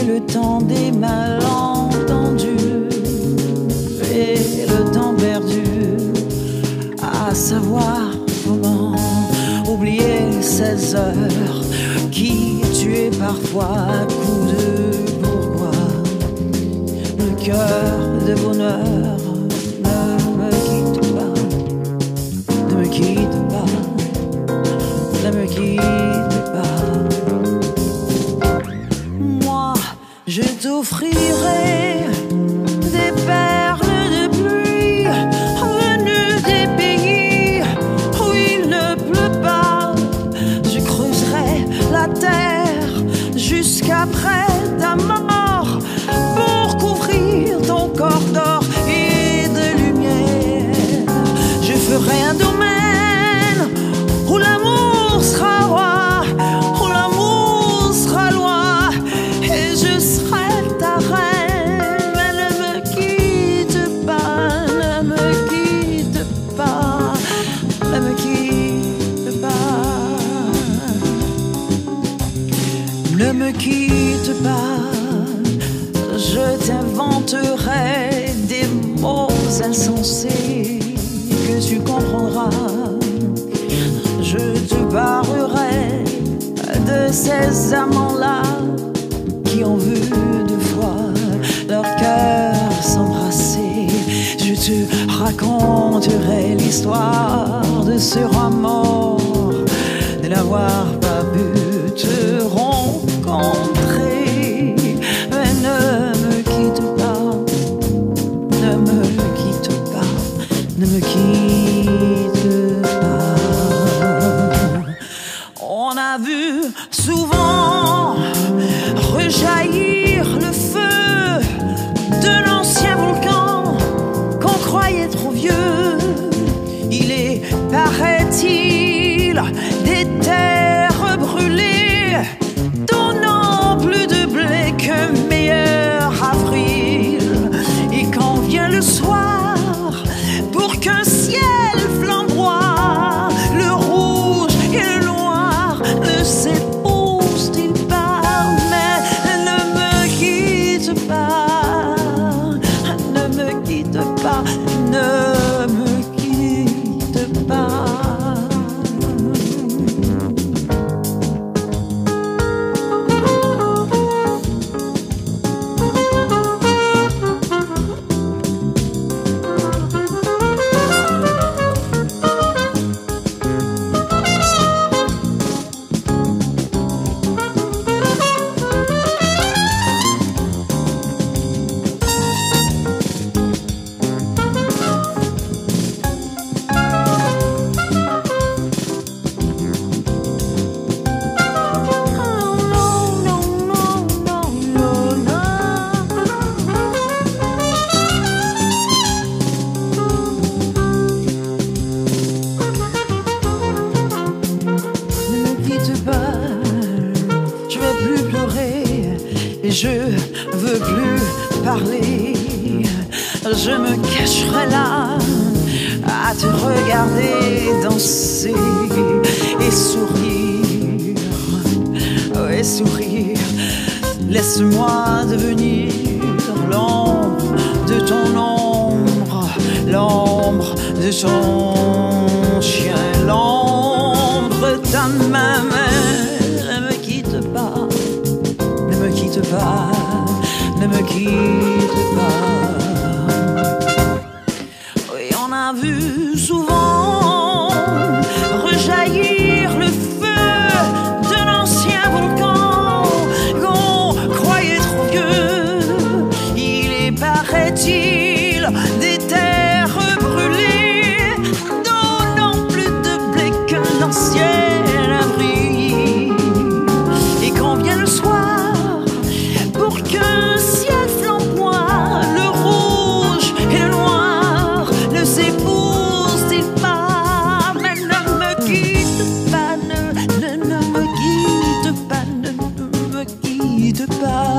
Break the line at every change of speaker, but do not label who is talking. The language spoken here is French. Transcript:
le temps des malentendus et le temps perdu à savoir comment oublier ces heures qui tuaient parfois à coups de pourquoi. Le cœur de bonheur ne me quitte pas, ne me quitte pas, ne me quitte pas. Moi, je t'offrirai des perles de pluie venues des pays où il ne pleut pas. Je creuserai la terre jusqu'après ta mort pour couvrir ton corps d'or et de lumière. Je ferai un domaine où l'amour sera roi, où l'amour sera loi, et je serai ta reine. Mais ne me quitte pas, ne me quitte pas, ne me quitte pas. Ne me quitte pas, je t'inventerai des mots insensés que tu comprendras. Je te parlerai de ces amants-là qui ont vu deux fois leur cœur s'embrasser. Je te raconterai l'histoire de ce roi mort, de n'avoir pas pu te rencontrer. Mais ne me quitte pas, ne me quitte pas, ne me quitte pas. On a vu souvent rejaillir le feu de l'ancien volcan qu'on croyait trop vieux. Il est, paraît-il, des terres brûlées, donnant plus de blé que meilleur avril. Et quand vient le soir, pour qu'un ciel flamboie, le rouge et le noir ne s'épousent-ils pas? Mais ne me quitte pas, ne me quitte pas, ne me quitte pas. Je veux plus pleurer et je veux plus parler. Je me cacherai là à te regarder danser et sourire, et sourire. Laisse-moi devenir l'ombre de ton ombre, l'ombre de ton chien, l'ombre de ta main. Ne me quitte pas, ne me quitte pas, ne me quitte pas. Oui, on a vu souvent rejaillir le feu de l'ancien volcan qu'on croyait trop vieux. Il est, paraît-il, des terres brûlées, donnant plus de blé que l'ancien abri. Et quand vient le soir, pour qu'un ciel flamboie, le rouge et le noir ne s'épousent-ils pas? Mais ne me quitte pas, ne me quitte pas, ne me quitte pas.